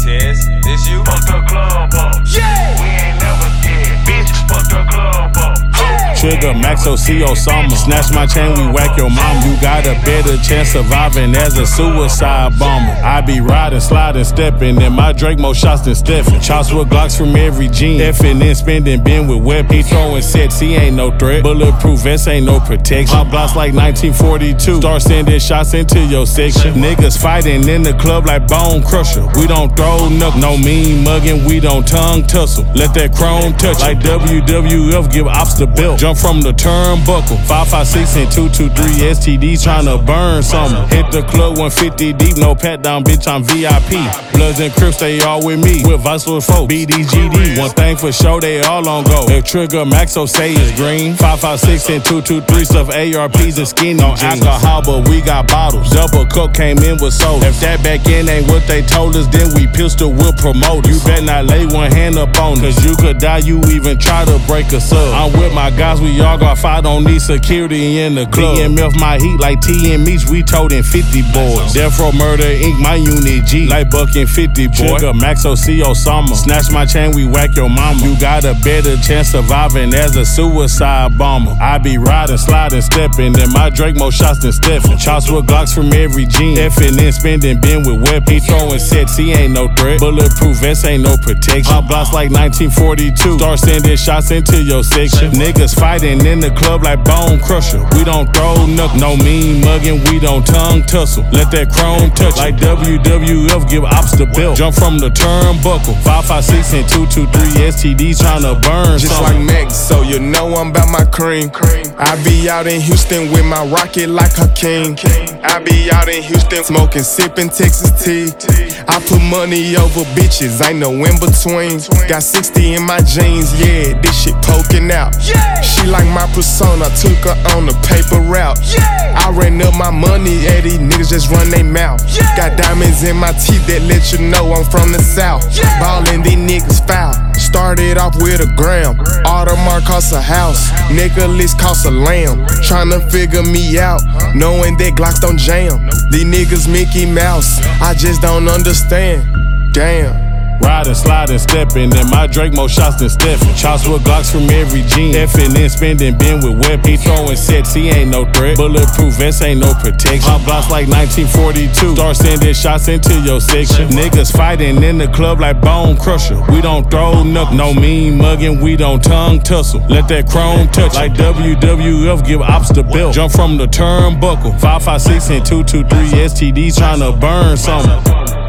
Tez, this you? Fuck the club up. Yeah! We ain't never scared, bitch. Fuck the club up. Trigger, Max O.C. Osama. Snatch my chain, we whack your mama. You got a better chance surviving as a suicide bomber. I be riding, sliding, stepping, and my Drake more shots than Stephen. Chops with Glocks from every gene. Effing and spending, been with weapons. He throwing sets, he ain't no threat. Bulletproof vest ain't no protection. Pop blocks like 1942. Start sending shots into your section. Niggas fighting in the club like Bone Crusher. We don't throw nothing, no mean mugging. We don't tongue tussle. Let that chrome touch like WWF. Give ops the belt. Jump from the turnbuckle. 556 and 223 STDs tryna burn something. Hit the club 150 deep, no pat down, bitch. I'm VIP. Bloods and Crips, they all with me. With Vice Lord folks, BDGD. One thing for sure, they all on go. If Trigger Max O say is green. 556 and 223 stuff ARPs and skinny jeans. Alcohol, but we got bottles. Double cup came in with soda. If that back end ain't what they told us, then we pistol will promote. You better not lay one hand up on us. Cause you could die, you even try to break us up. I'm with my guys, we all got fight, don't need security in the club. BMF my heat like T and Meats, we toting 50 boys. Death Row Murder Inc, my unit G, like bucking 50 boy. Trigger, Max O.C. Osama. Snatch my chain, we whack your mama. You got a better chance surviving as a suicide bomber. I be riding, sliding, stepping, and my Drake more shots than Stephen. Chops with Glocks from every gene. Effing and spending, been with weapons. He throwing sets, he ain't no threat. Bulletproof vest ain't no protection. Pop blocks like 1942. Start sending shots into your section. Niggas fighting in the club like Bone Crusher. We don't throw nothing, no mean mugging. We don't tongue tussle. Let that chrome touch like WWF. Give ops the belt. Jump from the turnbuckle. 556 and 223 STDs tryna burn just something. like Max, so you know I'm about my cream. I be out in Houston with my rocket like Hakeem. I be out in Houston smoking, sipping Texas tea. I put money over bitches, ain't no in between. Got 60 in my jeans, yeah, this shit poking out. She like my persona, took her on the paper route. I ran up my money, yeah, these niggas just run they mouth. Got diamonds in my teeth that let you know I'm from the south. Ballin', these niggas foul. Started off with a gram. Audemars cost a house. Nicholas cost a lamb. Tryna figure me out, knowing that Glocks don't jam. These niggas Mickey Mouse, I just don't understand. Damn. Riding, sliding, stepping, and my Drake more shots than Stephen. Chops with Glocks from every gene. Effing and spending, been with weapons. He throwing sets, he ain't no threat. Bulletproof vest ain't no protection. Pop blocks like 1942. Start sending shots into your section. Niggas fighting in the club like Bone Crusher. We don't throw nothing, no mean mugging. We don't tongue tussle. Let that chrome touch like WWF. Give ops the belt. Jump from the turnbuckle. 556 and 223 STDs tryna burn something.